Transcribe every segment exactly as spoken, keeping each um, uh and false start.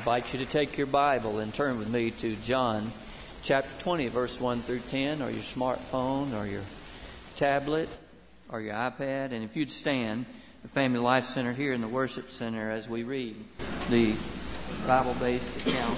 invite you to take your Bible and turn with me to John chapter twenty, verse one through ten, or your smartphone, or your tablet, or your iPad. And if you'd stand, the Family Life Center here in the Worship Center as we read the Bible-based account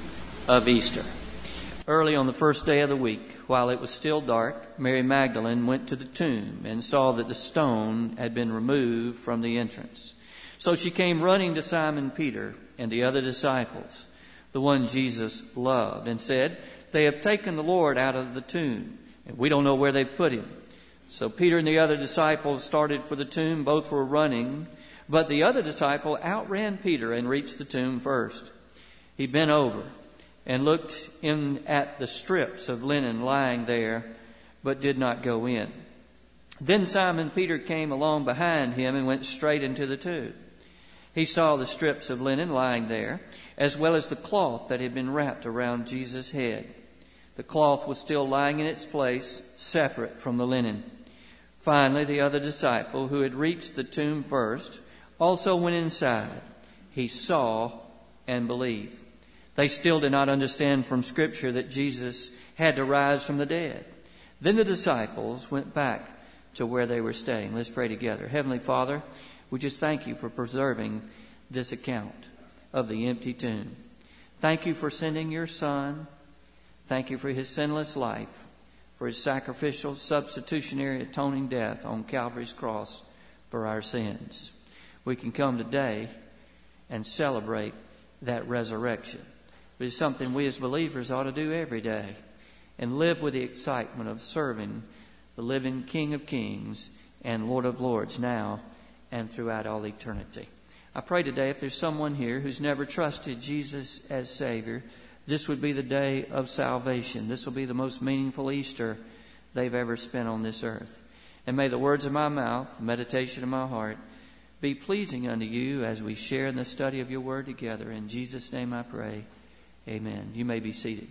of Easter. Early on the first day of the week, while it was still dark, Mary Magdalene went to the tomb and saw that the stone had been removed from the entrance. So she came running to Simon Peter and the other disciples, the one Jesus loved, and said, "They have taken the Lord out of the tomb, and we don't know where they've put him." So Peter and the other disciples started for the tomb. Both were running, but the other disciple outran Peter and reached the tomb first. He bent over and looked in at the strips of linen lying there, but did not go in. Then Simon Peter came along behind him and went straight into the tomb. He saw the strips of linen lying there, as well as the cloth that had been wrapped around Jesus' head. The cloth was still lying in its place, separate from the linen. Finally, the other disciple, who had reached the tomb first, also went inside. He saw and believed. They still did not understand from Scripture that Jesus had to rise from the dead. Then the disciples went back to where they were staying. Let's pray together. Heavenly Father, we just thank you for preserving this account of the empty tomb. Thank you for sending your Son. Thank you for his sinless life, for his sacrificial, substitutionary, atoning death on Calvary's cross for our sins. We can come today and celebrate that resurrection. But it's something we as believers ought to do every day and live with the excitement of serving the living King of Kings and Lord of Lords now and throughout all eternity. I pray today if there's someone here who's never trusted Jesus as Savior, this would be the day of salvation. This will be the most meaningful Easter they've ever spent on this earth. And may the words of my mouth, the meditation of my heart, be pleasing unto you as we share in the study of your word together. In Jesus' name I pray. Amen. You may be seated.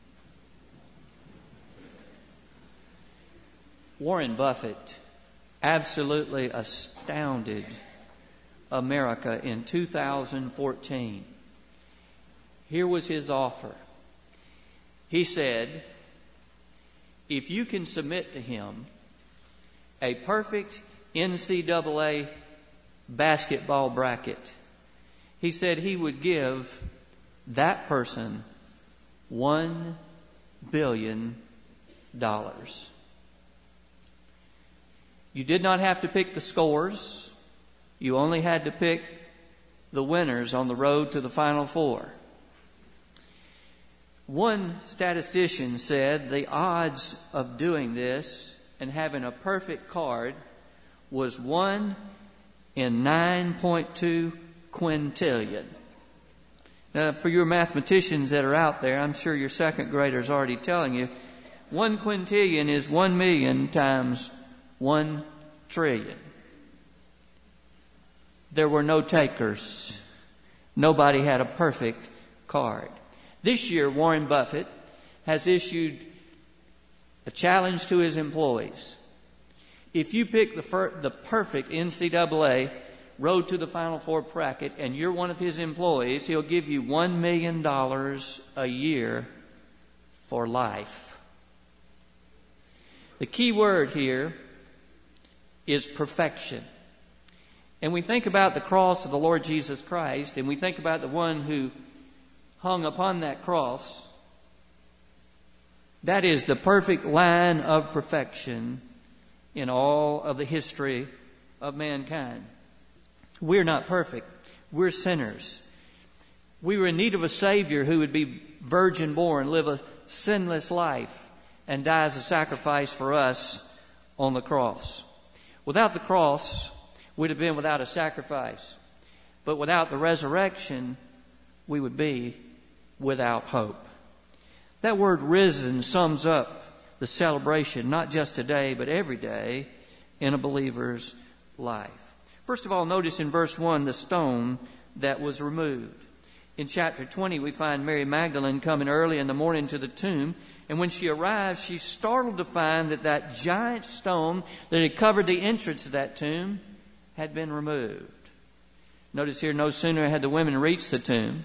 Warren Buffett absolutely astounded America in two thousand fourteen. Here was his offer. He said, if you can submit to him a perfect N C double A basketball bracket, he said he would give that person one billion dollars. You did not have to pick the scores. You only had to pick the winners on the road to the Final Four. One statistician said the odds of doing this and having a perfect card was one in nine point two quintillion. Now, for your mathematicians that are out there, I'm sure your second graders are already telling you, one quintillion is one million times one trillion. There were no takers. Nobody had a perfect card. This year, Warren Buffett has issued a challenge to his employees. If you pick the, fir- the perfect N C double A road to the Final Four bracket and you're one of his employees, he'll give you one million dollars a year for life. The key word here is perfection. And we think about the cross of the Lord Jesus Christ, and we think about the one who hung upon that cross. That is the perfect line of perfection in all of the history of mankind. We're not perfect. We're sinners. We were in need of a Savior who would be virgin born, live a sinless life, and die as a sacrifice for us on the cross. Without the cross, we'd have been without a sacrifice. But without the resurrection, we would be without hope. That word risen sums up the celebration, not just today, but every day in a believer's life. First of all, notice in verse one the stone that was removed. In chapter twenty, we find Mary Magdalene coming early in the morning to the tomb. And when she arrived, she's startled to find that that giant stone that had covered the entrance of that tomb had been removed. Notice here, no sooner had the women reached the tomb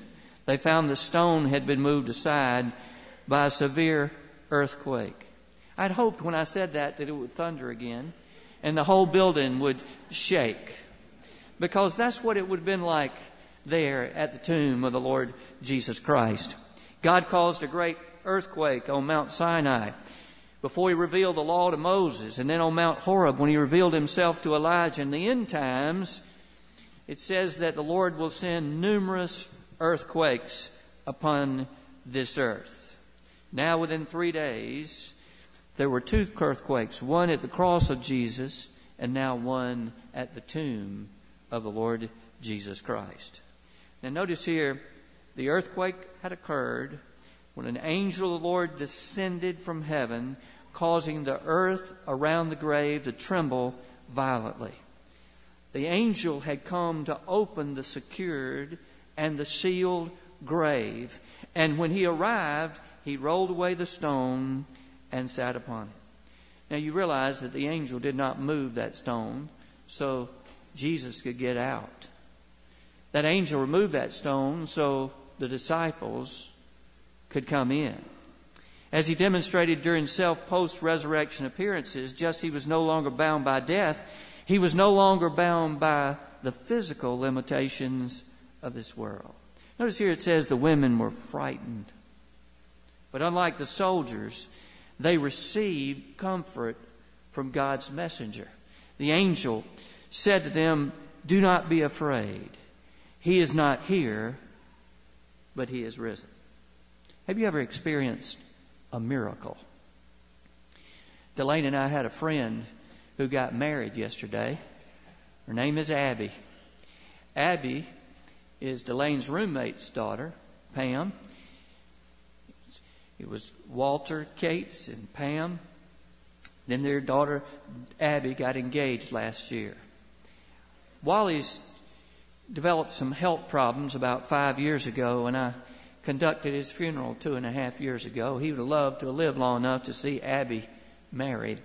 they found the stone had been moved aside by a severe earthquake. I'd hoped when I said that that it would thunder again and the whole building would shake, because that's what it would have been like there at the tomb of the Lord Jesus Christ. God caused a great earthquake on Mount Sinai before He revealed the law to Moses, and then on Mount Horeb when He revealed Himself to Elijah. In the end times, it says that the Lord will send numerous earthquakes upon this earth. Now within three days, there were two earthquakes, one at the cross of Jesus and now one at the tomb of the Lord Jesus Christ. Now notice here, the earthquake had occurred when an angel of the Lord descended from heaven, causing the earth around the grave to tremble violently. The angel had come to open the secured and the sealed grave. And when he arrived, he rolled away the stone and sat upon it. Now you realize that the angel did not move that stone so Jesus could get out. That angel removed that stone so the disciples could come in. As he demonstrated during self-post-resurrection appearances, just he was no longer bound by death. He was no longer bound by the physical limitations of this world. Notice here it says the women were frightened. But unlike the soldiers, they received comfort from God's messenger. The angel said to them, "Do not be afraid. He is not here, but He is risen." Have you ever experienced a miracle? Delane and I had a friend who got married yesterday. Her name is Abby. Abby is Delane's roommate's daughter, Pam. It was Walter Cates and Pam. Then their daughter, Abby, got engaged last year. Wally's developed some health problems about five years ago, and I conducted his funeral two and a half years ago. He would have loved to have lived long enough to see Abby married.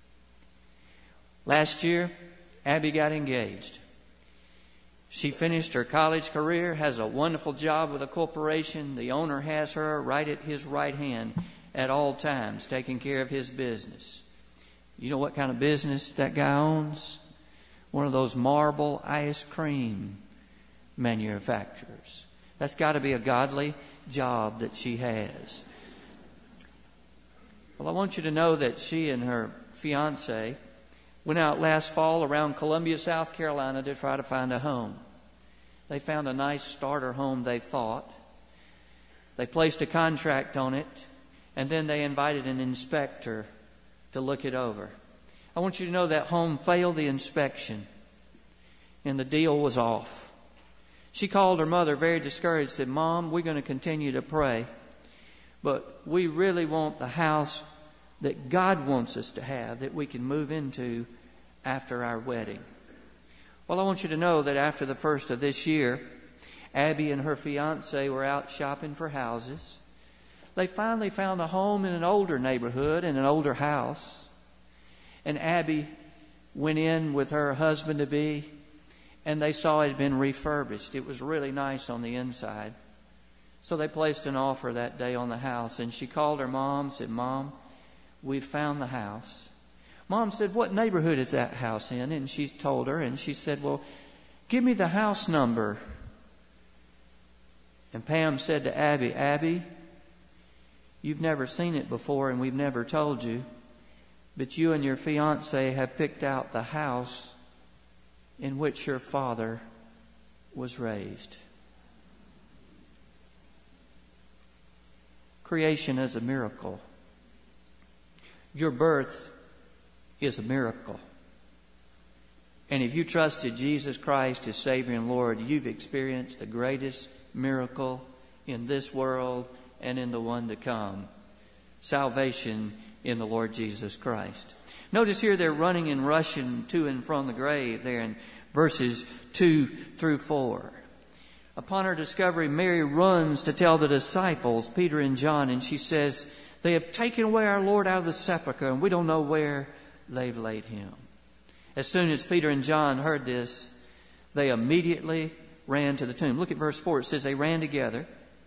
Last year, Abby got engaged. She finished her college career, has a wonderful job with a corporation. The owner has her right at his right hand at all times, taking care of his business. You know what kind of business that guy owns? One of those marble ice cream manufacturers. That's got to be a godly job that she has. Well, I want you to know that she and her fiance went out last fall around Columbia, South Carolina to try to find a home. They found a nice starter home, they thought. They placed a contract on it, and then they invited an inspector to look it over. I want you to know that home failed the inspection, and the deal was off. She called her mother very discouraged, said, "Mom, we're going to continue to pray, but we really want the house that God wants us to have, that we can move into after our wedding." Well, I want you to know that after the first of this year, Abby and her fiance were out shopping for houses. They finally found a home in an older neighborhood, in an older house. And Abby went in with her husband-to-be, and they saw it had been refurbished. It was really nice on the inside. So they placed an offer that day on the house, and she called her mom and said, "Mom, we've found the house." Mom said, "What neighborhood is that house in?" And she told her, and she said, "Well, give me the house number." And Pam said to Abby, "Abby, you've never seen it before, and we've never told you, but you and your fiancé have picked out the house in which your father was raised." Creation is a miracle. Your birth is a miracle. And if you trusted Jesus Christ as Savior and Lord, you've experienced the greatest miracle in this world and in the one to come. Salvation in the Lord Jesus Christ. Notice here they're running and rushing to and from the grave there in verses two through four. Upon her discovery, Mary runs to tell the disciples, Peter and John, and she says, "They have taken away our Lord out of the sepulchre, and we don't know where they've laid Him." As soon as Peter and John heard this, they immediately ran to the tomb. Look at verse four. It says they ran together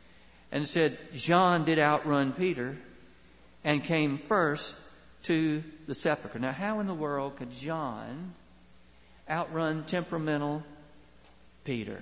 and said, John did outrun Peter and came first to the sepulchre. Now, how in the world could John outrun temperamental Peter?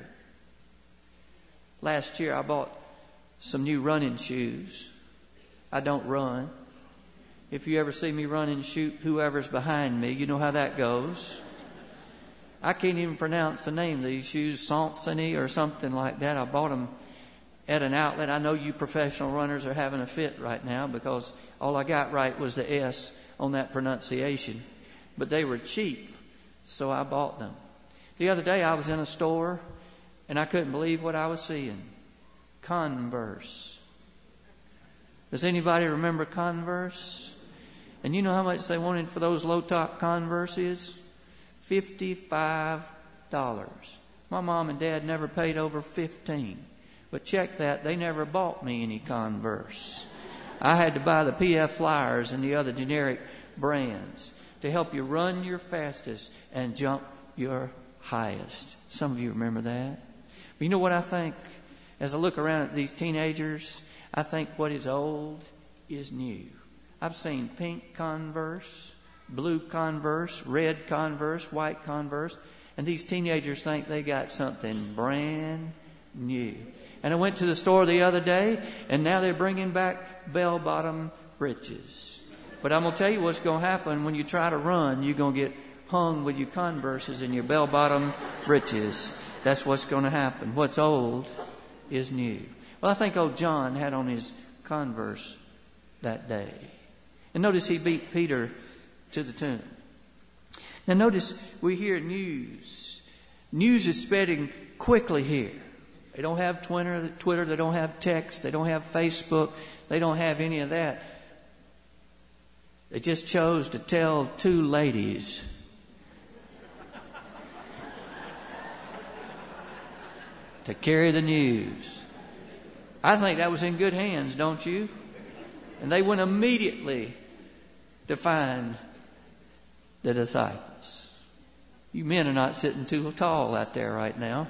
Last year, I bought some new running shoes. I don't run. If you ever see me run and shoot whoever's behind me, you know how that goes. I can't even pronounce the name of these shoes, Saucony or something like that. I bought them at an outlet. I know you professional runners are having a fit right now because all I got right was the S on that pronunciation. But they were cheap, so I bought them. The other day I was in a store and I couldn't believe what I was seeing. Converse. Does anybody remember Converse? And you know how much they wanted for those low-top Converses? fifty-five dollars. My mom and dad never paid over fifteen dollars. But check that, they never bought me any Converse. I had to buy the P F Flyers and the other generic brands to help you run your fastest and jump your highest. Some of you remember that. But you know what I think? As I look around at these teenagers, I think what is old is new. I've seen pink Converse, blue Converse, red Converse, white Converse, and these teenagers think they got something brand new. And I went to the store the other day, and now they're bringing back bell-bottom breeches. But I'm going to tell you what's going to happen when you try to run. You're going to get hung with your Converses and your bell-bottom breeches. That's what's going to happen. What's old is new. Well, I think old John had on his Converse that day. And notice he beat Peter to the tomb. Now notice we hear news. News is spreading quickly here. They don't have Twitter, Twitter, they don't have text, they don't have Facebook, they don't have any of that. They just chose to tell two ladies to carry the news. I think that was in good hands, don't you? And they went immediately to find the disciples. You men are not sitting too tall out there right now.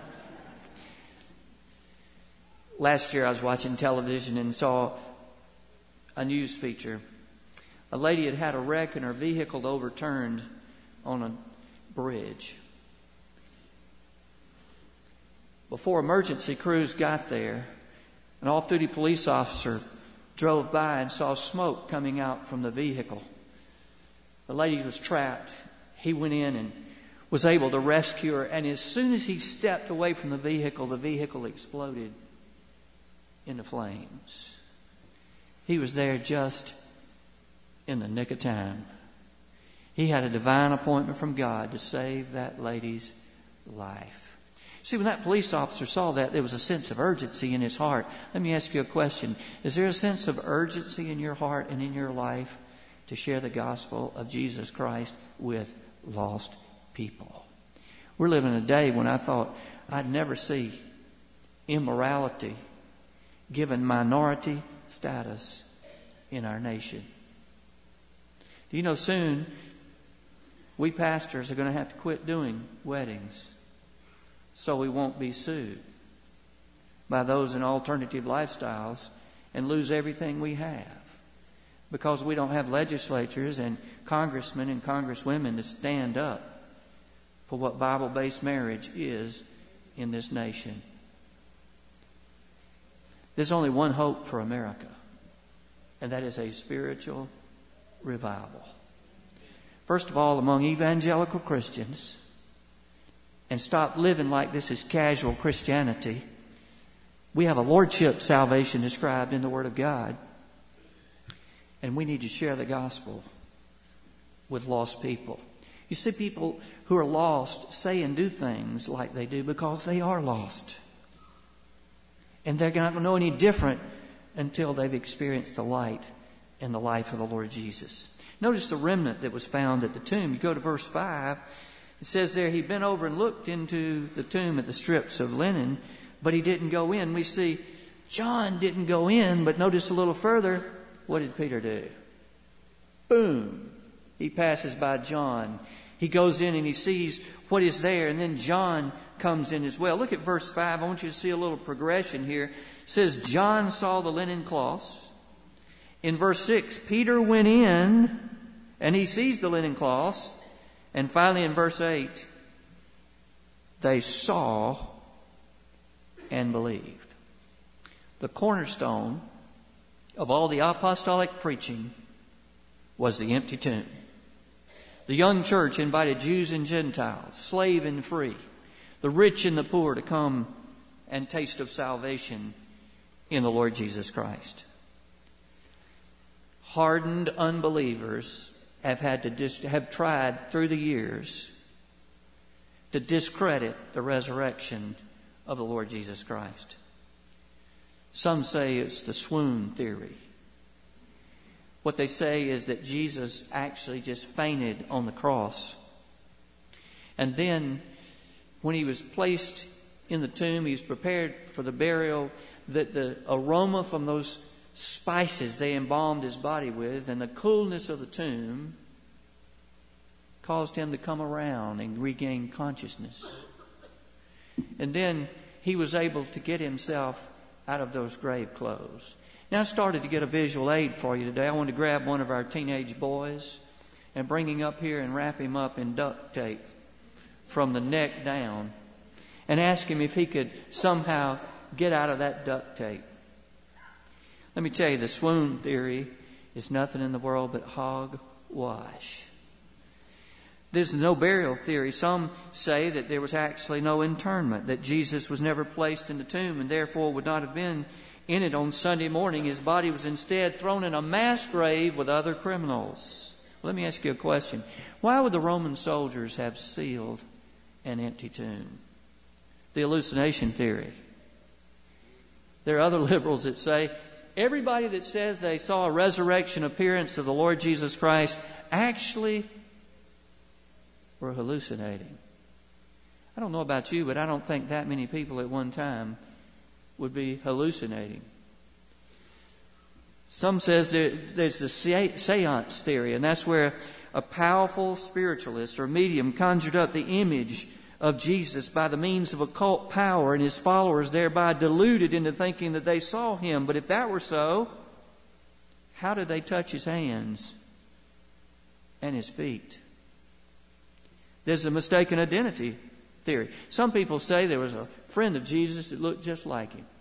Last year I was watching television and saw a news feature. A lady had had a wreck and her vehicle overturned on a bridge. Before emergency crews got there, an off-duty police officer drove by and saw smoke coming out from the vehicle. The lady was trapped. He went in and was able to rescue her. And as soon as he stepped away from the vehicle, the vehicle exploded into flames. He was there just in the nick of time. He had a divine appointment from God to save that lady's life. See, when that police officer saw that, there was a sense of urgency in his heart. Let me ask you a question. Is there a sense of urgency in your heart and in your life to share the gospel of Jesus Christ with lost people? We're living in a day when I thought I'd never see immorality given minority status in our nation. Do you know soon we pastors are going to have to quit doing weddings so we won't be sued by those in alternative lifestyles and lose everything we have because we don't have legislatures and congressmen and congresswomen to stand up for what Bible-based marriage is in this nation. There's only one hope for America, and that is a spiritual revival. First of all, among evangelical Christians, and stop living like this is casual Christianity. We have a lordship salvation described in the Word of God, and we need to share the gospel with lost people. You see, people who are lost say and do things like they do because they are lost. And they're not going to know any different until they've experienced the light and the life of the Lord Jesus. Notice the remnant that was found at the tomb. You go to verse five. It says there, he bent over and looked into the tomb at the strips of linen, but he didn't go in. We see John didn't go in, but notice a little further, what did Peter do? Boom. He passes by John. He goes in and he sees what is there, and then John comes in as well. Look at verse five. I want you to see a little progression here. It says, John saw the linen cloths. In verse six, Peter went in and he sees the linen cloths. And finally in verse eight, they saw and believed. The cornerstone of all the apostolic preaching was the empty tomb. The young church invited Jews and Gentiles, slave and free, the rich and the poor to come and taste of salvation in the Lord Jesus Christ. Hardened unbelievers have had to dis- have tried through the years to discredit the resurrection of the Lord Jesus Christ. Some say it's the swoon theory. What they say is that Jesus actually just fainted on the cross. And then when he was placed in the tomb, he was prepared for the burial, that the aroma from those spices they embalmed his body with and the coolness of the tomb caused him to come around and regain consciousness. And then he was able to get himself out of those grave clothes. Now I started to get a visual aid for you today. I wanted to grab one of our teenage boys and bring him up here and wrap him up in duct tape from the neck down and ask him if he could somehow get out of that duct tape. Let me tell you, the swoon theory is nothing in the world but hogwash. There's no burial theory. Some say that there was actually no interment, that Jesus was never placed in the tomb and therefore would not have been in it on Sunday morning. His body was instead thrown in a mass grave with other criminals. Let me ask you a question. Why would the Roman soldiers have sealed an empty tomb? The hallucination theory. There are other liberals that say everybody that says they saw a resurrection appearance of the Lord Jesus Christ actually were hallucinating. I don't know about you, but I don't think that many people at one time would be hallucinating. Some says there, there's the seance theory, and that's where a powerful spiritualist or medium conjured up the image of Jesus by the means of occult power, and his followers thereby deluded into thinking that they saw him. But if that were so, how did they touch his hands and his feet? There's a mistaken identity theory. Some people say there was a friend of Jesus that looked just like him.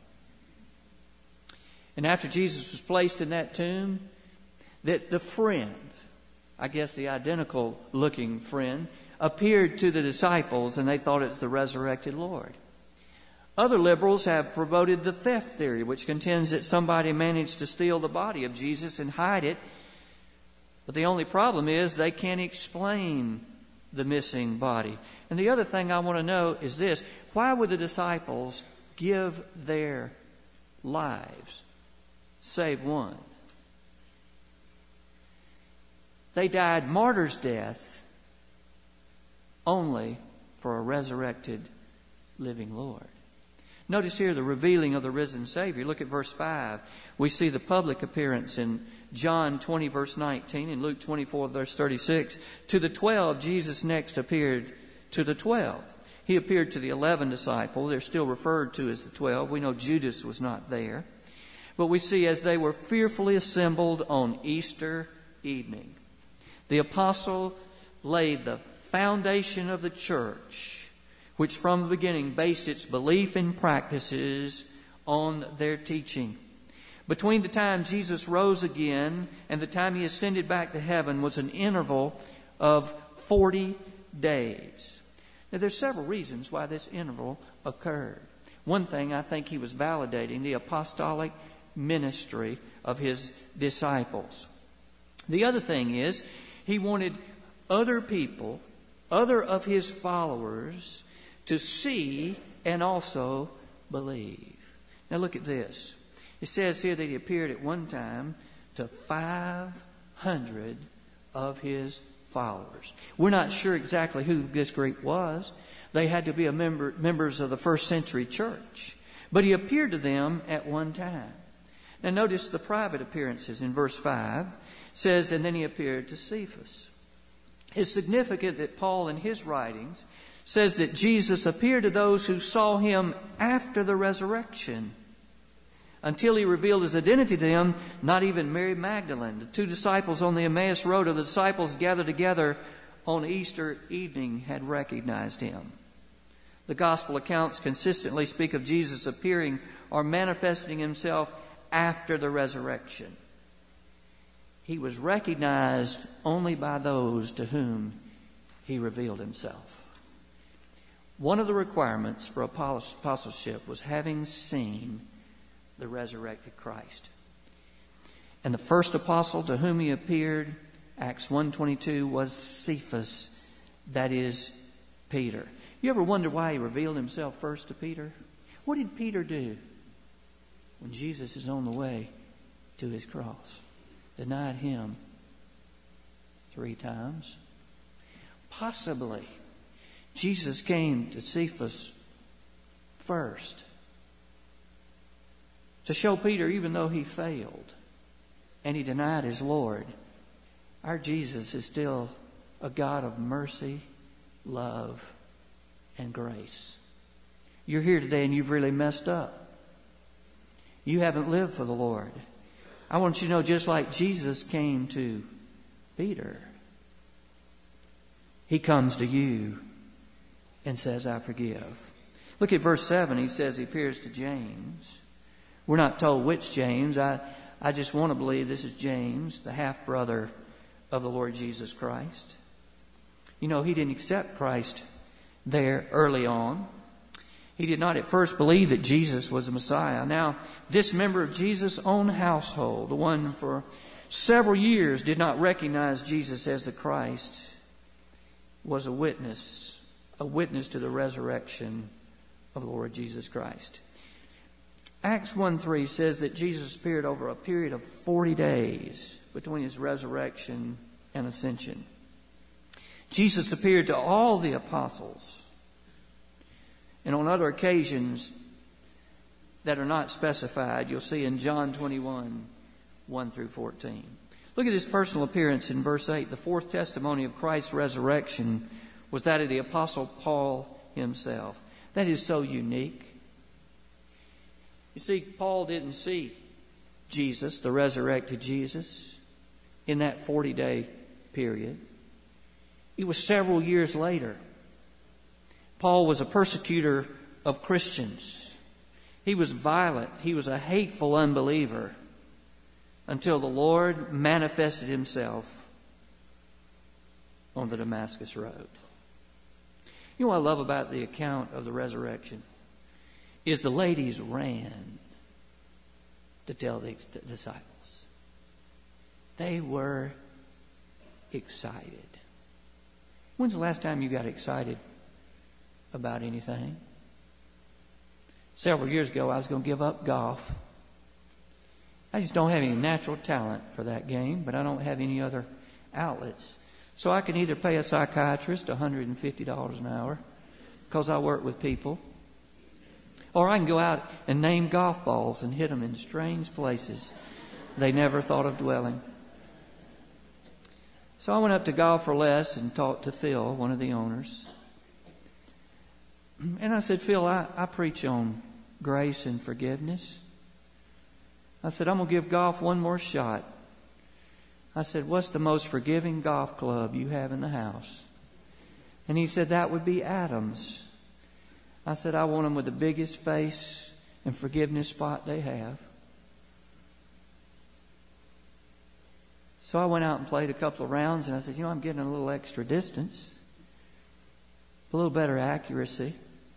And after Jesus was placed in that tomb, that the friend, I guess the identical looking friend, appeared to the disciples and they thought it was the resurrected Lord. Other liberals have promoted the theft theory, which contends that somebody managed to steal the body of Jesus and hide it. But the only problem is they can't explain the missing body. And the other thing I want to know is this: why would the disciples give their lives, save one? They died martyr's death only for a resurrected living Lord. Notice here the revealing of the risen Savior. Look at verse five. We see the public appearance in John twenty, verse nineteen, and Luke twenty-four, verse thirty-six. To the twelve, Jesus next appeared to the twelve. He appeared to the eleven disciples. They're still referred to as the twelve. We know Judas was not there. But we see as they were fearfully assembled on Easter evening, the apostle laid the foundation of the church, which from the beginning based its belief and practices on their teaching. Between the time Jesus rose again and the time he ascended back to heaven was an interval of forty days. Now, there's several reasons why this interval occurred. One thing, I think he was validating the apostolic ministry of his disciples. The other thing is, he wanted other people, other of his followers, to see and also believe. Now look at this. It says here that he appeared at one time to five hundred of his followers. We're not sure exactly who this group was. They had to be a member, members of the first century church. But he appeared to them at one time. Now notice the private appearances in verse five. It says, and then he appeared to Cephas. It's significant that Paul in his writings says that Jesus appeared to those who saw him after the resurrection, until he revealed his identity to them. Not even Mary Magdalene, the two disciples on the Emmaus Road, or the disciples gathered together on Easter evening, had recognized him. The gospel accounts consistently speak of Jesus appearing or manifesting himself after the resurrection. He was recognized only by those to whom he revealed himself. One of the requirements for apostleship was having seen the resurrected Christ. And the first apostle to whom he appeared, Acts one twenty-two, was Cephas, that is, Peter. You ever wonder why he revealed himself first to Peter? What did Peter do when Jesus is on the way to his cross? Denied him three times. Possibly Jesus came to Cephas first to show Peter, even though he failed and he denied his Lord, our Jesus is still a God of mercy, love, and grace. You're here today and you've really messed up. You haven't lived for the Lord. I want you to know, just like Jesus came to Peter, he comes to you and says, I forgive. Look at verse seven. He says he appears to James. We're not told which James. I, I just want to believe this is James, the half-brother of the Lord Jesus Christ. You know, he didn't accept Christ there early on. He did not at first believe that Jesus was the Messiah. Now, this member of Jesus' own household, the one for several years did not recognize Jesus as the Christ, was a witness, a witness to the resurrection of the Lord Jesus Christ. Acts one three says that Jesus appeared over a period of forty days between his resurrection and ascension. Jesus appeared to all the apostles. And on other occasions that are not specified, you'll see in John twenty-one, one through fourteen. Look at his personal appearance in verse eight. The fourth testimony of Christ's resurrection was that of the Apostle Paul himself. That is so unique. You see, Paul didn't see Jesus, the resurrected Jesus, in that forty-day period. It was several years later. Paul was a persecutor of Christians. He was violent. He was a hateful unbeliever until the Lord manifested himself on the Damascus Road. You know what I love about the account of the resurrection is the ladies ran to tell the disciples. They were excited. When's the last time you got excited about anything? Several years ago, I was going to give up golf. I just don't have any natural talent for that game, but I don't have any other outlets. So I can either pay a psychiatrist one hundred fifty dollars an hour because I work with people, or I can go out and name golf balls and hit them in strange places they never thought of dwelling. So I went up to Golf for Less and talked to Phil, one of the owners. And I said, Phil, I, I preach on grace and forgiveness. I said, I'm going to give golf one more shot. I said, what's the most forgiving golf club you have in the house? And he said, that would be Adams. I said, I want them with the biggest face and forgiveness spot they have. So I went out and played a couple of rounds, and I said, you know, I'm getting a little extra distance, a little better accuracy.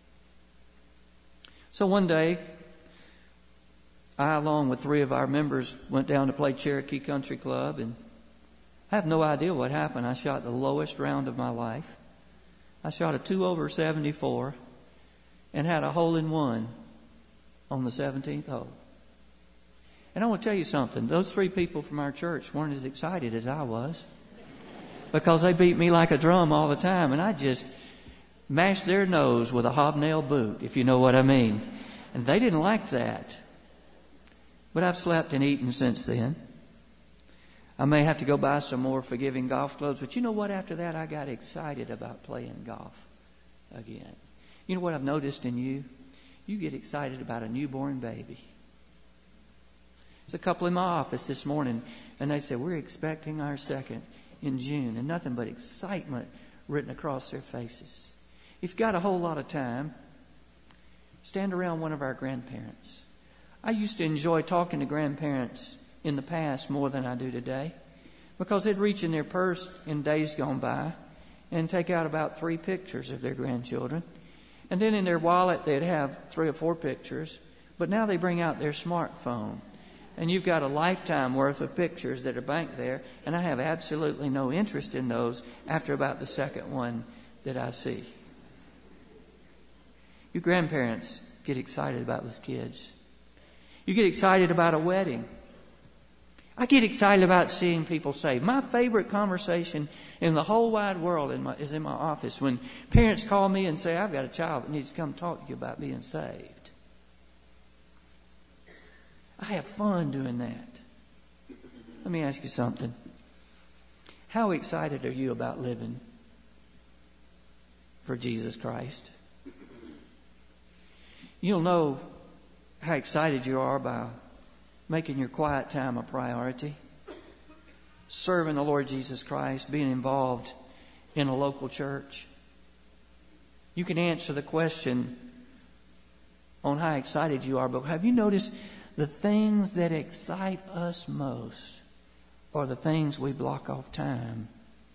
So one day, I, along with three of our members, went down to play Cherokee Country Club, and I have no idea what happened. I shot the lowest round of my life. I shot a two over seventy-four and had a hole-in-one on the seventeenth hole. And I want to tell you something. Those three people from our church weren't as excited as I was because they beat me like a drum all the time, and I just mashed their nose with a hobnail boot, if you know what I mean. And they didn't like that. But I've slept and eaten since then. I may have to go buy some more forgiving golf clubs, but you know what? After that, I got excited about playing golf again. You know what I've noticed in you? You get excited about a newborn baby. There's a couple in my office this morning, and they said, we're expecting our second in June, and nothing but excitement written across their faces. If you've got a whole lot of time, stand around one of our grandparents. I used to enjoy talking to grandparents in the past more than I do today, because they'd reach in their purse in days gone by and take out about three pictures of their grandchildren. And then in their wallet, they'd have three or four pictures. But now they bring out their smartphone. And you've got a lifetime worth of pictures that are banked there. And I have absolutely no interest in those after about the second one that I see. You grandparents get excited about those kids. You get excited about a wedding. I get excited about seeing people saved. My favorite conversation in the whole wide world in my, is in my office when parents call me and say, I've got a child that needs to come talk to you about being saved. I have fun doing that. Let me ask you something. How excited are you about living for Jesus Christ? You'll know how excited you are by making your quiet time a priority, serving the Lord Jesus Christ, being involved in a local church. You can answer the question on how excited you are, but have you noticed the things that excite us most are the things we block off time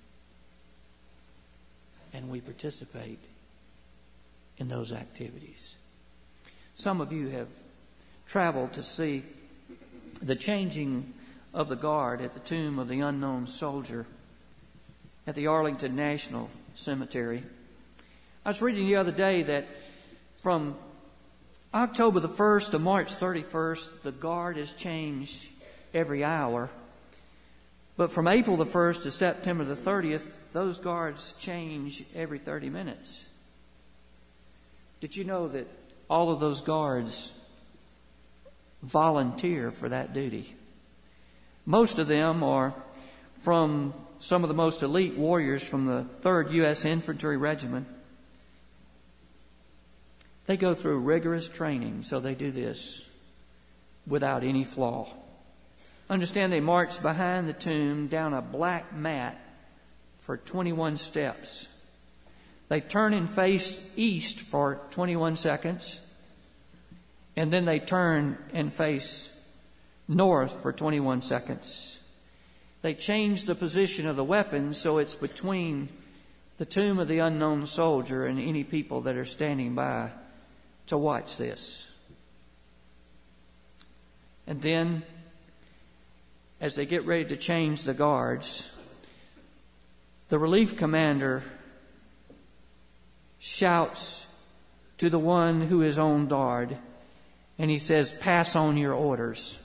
and we participate in those activities? Some of you have traveled to see the changing of the guard at the tomb of the unknown soldier at the Arlington National Cemetery. I was reading the other day that from October the first to March thirty-first, the guard has changed every hour. But from April the first to September the thirtieth, those guards change every thirty minutes. Did you know that all of those guards volunteer for that duty? Most of them are from some of the most elite warriors from the third U S Infantry Regiment. They go through rigorous training, so they do this without any flaw. Understand, they march behind the tomb down a black mat for twenty-one steps. They turn and face east for twenty-one seconds. And then they turn and face north for twenty-one seconds. They change the position of the weapon so it's between the tomb of the unknown soldier and any people that are standing by to watch this. And then, as they get ready to change the guards, the relief commander shouts to the one who is on guard, and he says, pass on your orders.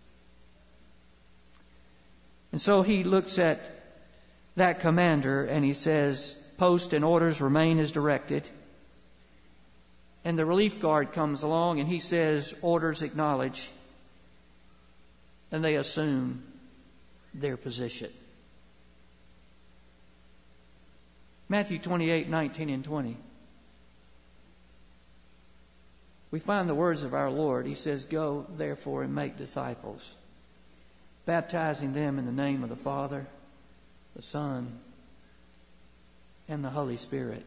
And so he looks at that commander and he says, post and orders remain as directed. And the relief guard comes along and he says, orders acknowledged. And they assume their position. Matthew twenty-eight, nineteen and twenty. We find the words of our Lord. He says, go therefore and make disciples, baptizing them in the name of the Father, the Son, and the Holy Spirit.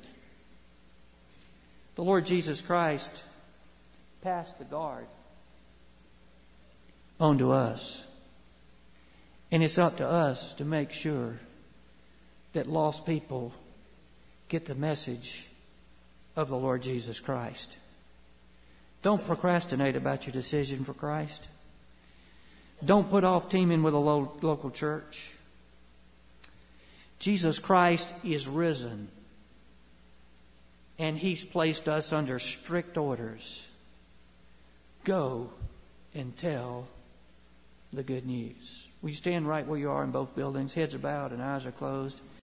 The Lord Jesus Christ passed the guard on to us. And it's up to us to make sure that lost people get the message of the Lord Jesus Christ. Don't procrastinate about your decision for Christ. Don't put off teaming with a lo- local church. Jesus Christ is risen. And He's placed us under strict orders. Go and tell the good news. Will you stand right where you are in both buildings? Heads are bowed and eyes are closed.